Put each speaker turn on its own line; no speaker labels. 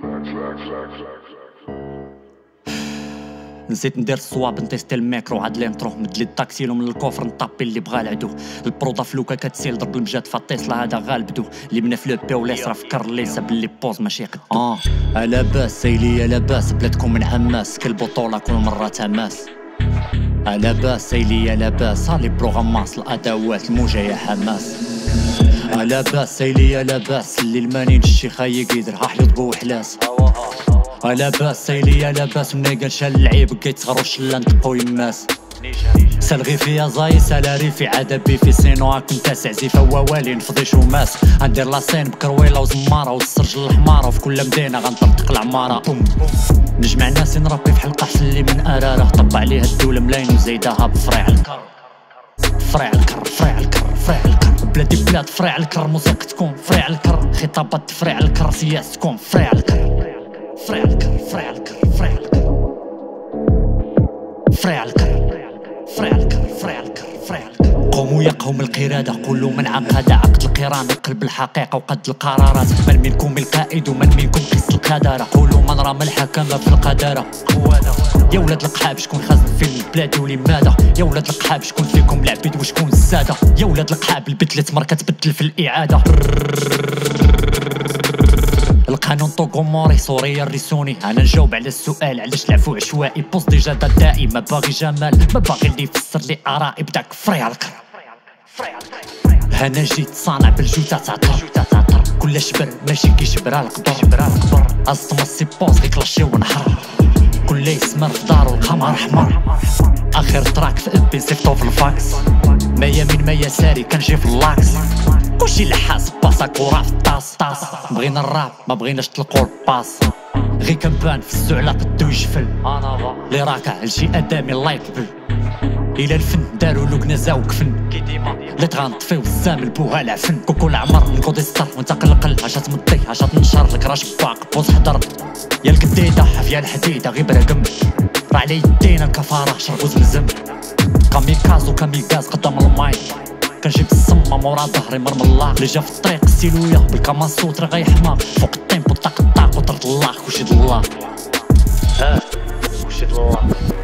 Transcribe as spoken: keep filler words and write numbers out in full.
نسيت ندير الصواب نتيستي الميكرو عاد لينترو مدلي الطاكسيلو من الكوفر نطابي اللي بغا العدو البروضه فلوكا كتسيل ضرب المجاد فالطيسلا هذا غالبدو اللي بنا في لو بي ولا يصرا فكر ليسا باللي بوز ماشي قدو اه لاباس سايليا لاباس بلادكم من حماس كل بطوله كل مره تماس لاباس سايليا لاباس صالي بروغراماس الادوات الموجه يا حماس لاباس سايليا لاباس اللي المانين الشيخ يقدر ها حليط بوحلاس لاباس سايليا لاباس منيقا شال اللعيب كيتصغرو شلا نطقو يماس سالغي فيا زاي سالاري في عدبي في سينو هاك نتا سعزيفة ووالي نفضي شوماس غندير لاسين بكرويلة وزمارة والسرج الحمارة وفي كل مدينة غنطرطق العمارة بوم نجمع ناسي نربي في حلقة حسلي من أراره طب عليها الدولة ملاين وزايداها بفريع الكر فريع الكر فريع الكر فريع الكر بلادي بلاد فريع الكر موسيقى تكون فريع الكر خطابات فريع الكر سياس تكون فريع الكر فريع الكر فريع الكر فريع الكر فريع الكر فريع الكر فريع الكر فريع الكر قوموا يا قوم القرادة كل من عقد عقد القران قلب الحقيقة وقد القرارات من منكم القائد ومن منكم قس القدارة قولوا من رمى الحكمة في القدارة قوادة يا ولاد القحاب شكون خازن في البلاد ولماذا يا ولاد القحاب شكون فيكم العبيد وشكون السادة يا ولاد القحاب البدلة تمر كتبدل في الإعادة القانون طوكوموري سوريا الريسوني انا نجاوب على السؤال علاش العفو عشوائي بوز ديجا دائي ما باغي جمال ما باغي اللي يفسر لي ارائي بداك فري على الكر انا جيت صانع بالجوتا تعطر كل شبر ماشي كيشبر على القبر اصطما سي بوز غي كلاشي ونحر كل يسمر في دارو القمر احمر اخر تراك في ابي صيفطو في الفاكس ما يمين ما يساري كنجي في اللاكس كلشي لحاس باساك وراه في الطاس طاس بغينا الراب ما بغيناش تلقوا الباس غي كنبان في الزعلة قدو يجفل لي راكع لشي ادمي الله يقبل الى الفن دارو لوك نزاو كفن لا تغنطفي وزام البوها العفن كوكو العمر نقودي ستار وانت قلقل هاشا تمضي هاشا تنشر لك راش باق بوز حضر يا القديدة حفيا الحديدة غير برقم راه على يدينا الكفارة شربو زمزم كاميكازو كاميكاز قدام المايك كنجيب السما مورا ظهري مرم الله اللي جا في الطريق السيلويا بالكما الصوت راه غيحمى فوق الطيمبو طاق الطاق وطرد الله كلشي د الله ها كلشي د الله